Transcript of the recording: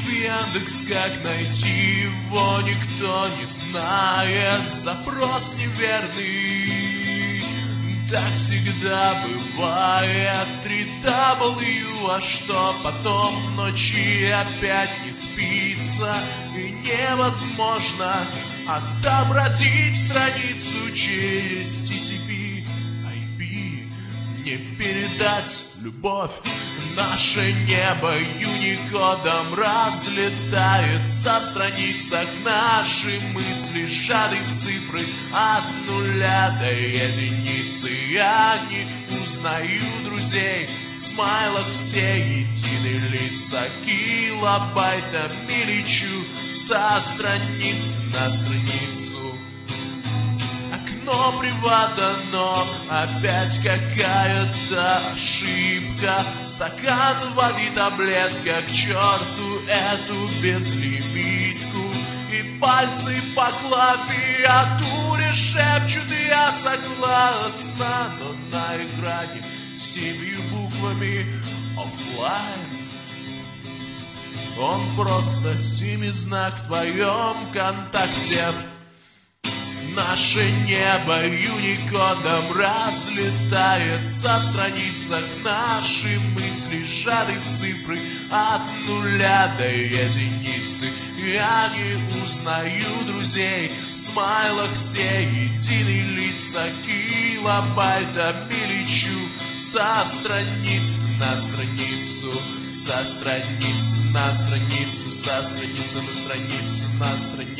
в Яндекс, как найти его, никто не знает. Запрос неверный, так всегда бывает. 3W, а что потом ночи опять не спится, и невозможно отобразить страницу через TCP, IP. Не передать любовь, наше небо юникодом разлетается в страницах. Наши мысли сжаты в цифры от 0 до единицы. Я не узнаю друзей, в смайлах все единые лица. Килобайтами лечу со страницы на страницу. Окно привата, но опять какая-то ошибка. Стакан воды, таблетка, к черту эту безлимитку. И пальцы по клавиатуре шепчут: я согласна. Но на экране 7 буквами оффлайн. Он просто семизнак в твоем контакте. Наше небо юникодом разлетается в страницах. Наши мысли сжаты в цифры от 0 до единицы. Я не узнаю друзей, в смайлах все единые лица. Килобайтами лечу со страницы на страницу, со страницы на страницу, со страницы на страницу, на страницу.